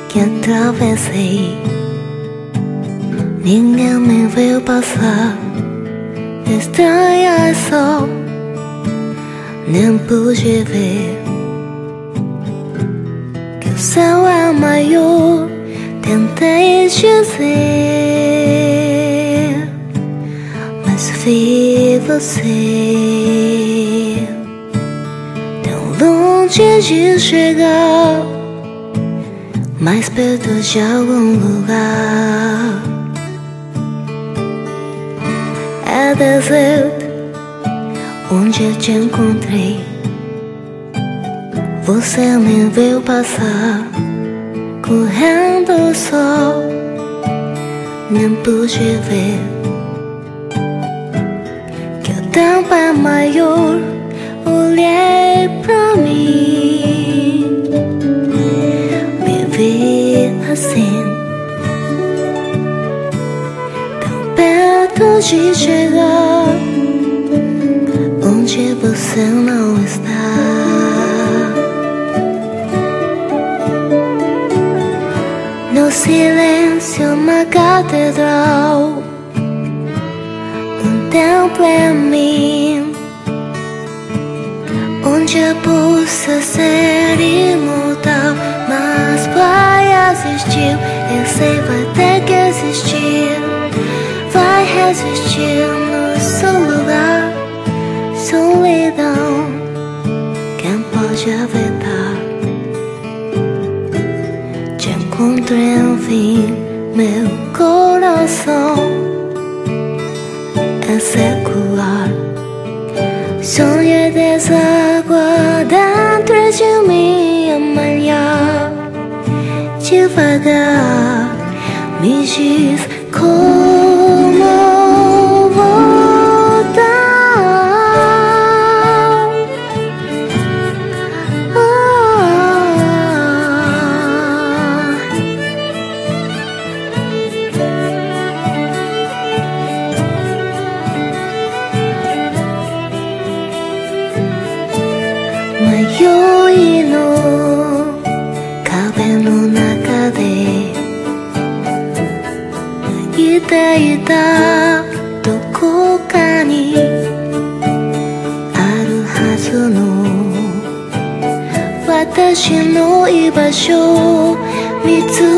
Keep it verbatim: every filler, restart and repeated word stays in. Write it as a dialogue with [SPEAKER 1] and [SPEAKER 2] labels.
[SPEAKER 1] que atravessei. Ninguém me viu passar, estranha só, nem pude ver que o céu é maior. Tentei dizer, mas vi você tão longe de chegar, mais perto de algum lugar. É deserto onde eu te encontrei. Você me viu passar, correndo só, nem pude ver que o tempo é maior. Olhei pra mim, me vi assim, tão perto de chegar onde você não está. No silêncio, uma catedral, um templo em mim, onde eu possa ser imortal. Mas vai existir, eu sei, vai ter que existir, vai resistir no seu lugar. Solidão, quem pode evitar? Te encontrei enfim, meu coração é secular. Sonhei deságua dentro de mim amanhã. Devagar me diz como voltar. Oh, Mayoino, cabelo na cadeia, ita ita dokoka ni aru hazu no watashi no ibasho mitsu